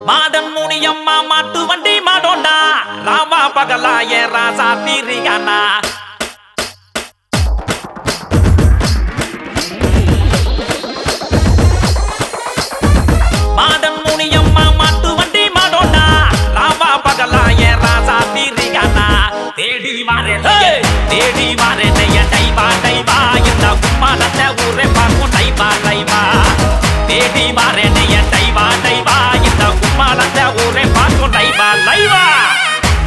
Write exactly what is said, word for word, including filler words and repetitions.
மாதன் முனியம்மா மாட்டு வண்டி மாடோண்டா ராமா பகலா ஏ ராசா தீரிகானா மாதன் முனியம்மா மாட்டு வண்டி மாடோண்டா ராமா பகலா ஏ ராசா தீரிகானா தேடி மாறே தேடி மாறே